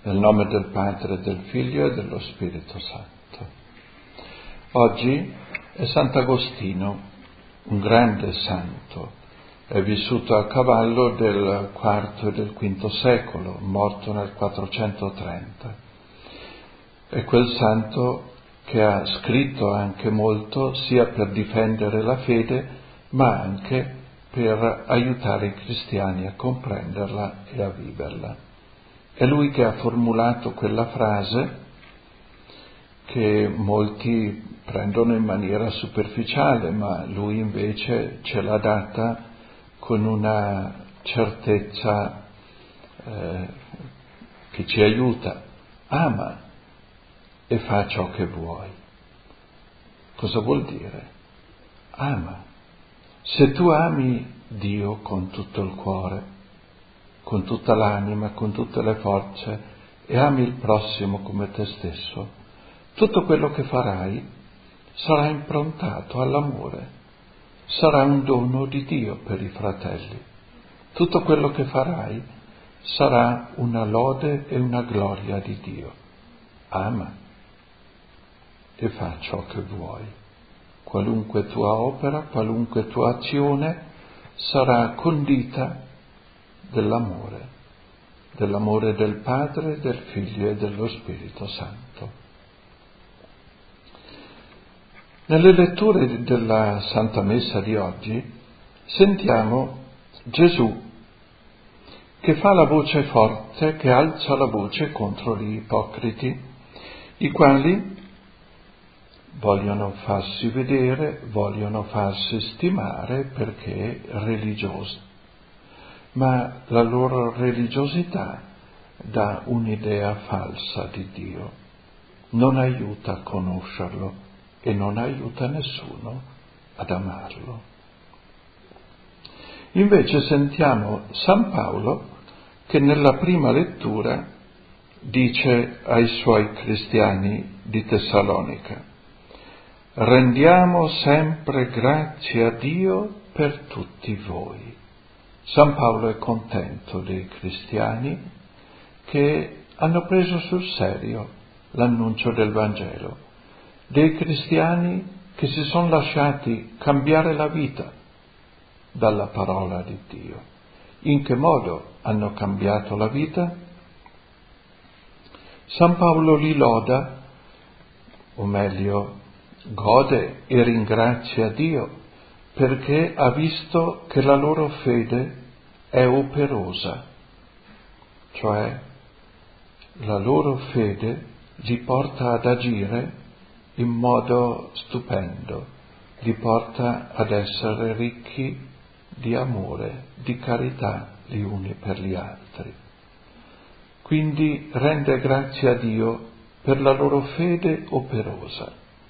Nel nome del Padre, del Figlio e dello Spirito Santo. Oggi è Sant'Agostino, un grande santo. È vissuto a cavallo del IV e del V secolo, morto nel 430. È quel santo che ha scritto anche molto, sia per difendere la fede, ma anche per aiutare i cristiani a comprenderla e a viverla. È lui che ha formulato quella frase che molti prendono in maniera superficiale, ma lui invece ce l'ha data con una certezza che ci aiuta. Ama e fa ciò che vuoi. Cosa vuol dire? Ama. Se tu ami Dio con tutto il cuore, con tutta l'anima, con tutte le forze, e ami il prossimo come te stesso, tutto quello che farai sarà improntato all'amore, sarà un dono di Dio per i fratelli. Tutto quello che farai sarà una lode e una gloria di Dio. Ama e fa ciò che vuoi. Qualunque tua opera, qualunque tua azione sarà condita dell'amore del Padre, del Figlio e dello Spirito Santo. Nelle letture della Santa Messa di oggi sentiamo Gesù che fa la voce forte, che alza la voce contro gli ipocriti, i quali vogliono farsi vedere, vogliono farsi stimare perché religiosi. Ma la loro religiosità dà un'idea falsa di Dio, non aiuta a conoscerlo e non aiuta nessuno ad amarlo. Invece sentiamo San Paolo che nella prima lettura dice ai suoi cristiani di Tessalonica: rendiamo sempre grazie a Dio per tutti voi. San Paolo è contento dei cristiani che hanno preso sul serio l'annuncio del Vangelo, dei cristiani che si sono lasciati cambiare la vita dalla parola di Dio. In che modo hanno cambiato la vita? San Paolo li loda, o meglio, gode e ringrazia Dio perché ha visto che la loro fede è operosa, cioè la loro fede li porta ad agire in modo stupendo, li porta ad essere ricchi di amore, di carità gli uni per gli altri. Quindi rende grazie a Dio per la loro fede operosa.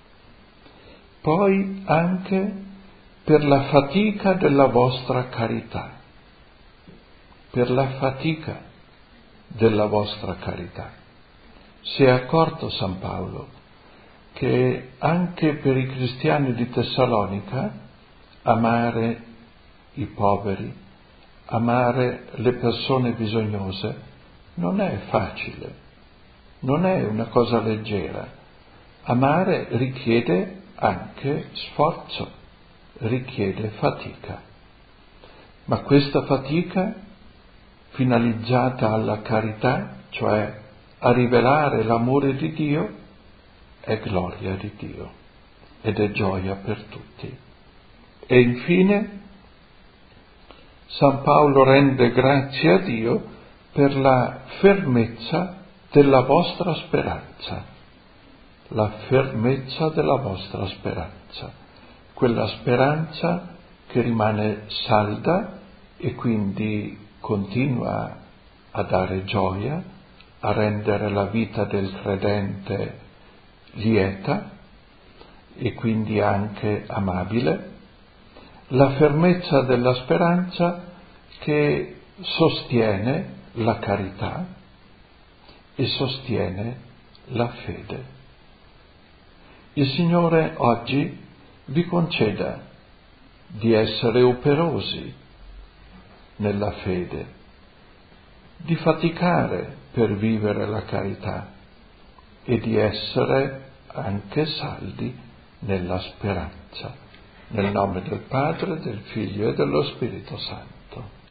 Poi anche per la fatica della vostra carità, per la fatica della vostra carità. Si è accorto San Paolo che anche per i cristiani di Tessalonica amare i poveri, amare le persone bisognose non è facile, non è una cosa leggera. Amare richiede anche sforzo, richiede fatica, ma questa fatica finalizzata alla carità, cioè a rivelare l'amore di Dio, è gloria di Dio ed è gioia per tutti. E infine San Paolo rende grazie a Dio per la fermezza della vostra speranza, la fermezza della vostra speranza. Quella speranza che rimane salda e quindi continua a dare gioia, a rendere la vita del credente lieta e quindi anche amabile, la fermezza della speranza che sostiene la carità e sostiene la fede. Il Signore oggi vi conceda di essere operosi nella fede, di faticare per vivere la carità e di essere anche saldi nella speranza. Nel nome del Padre, del Figlio e dello Spirito Santo.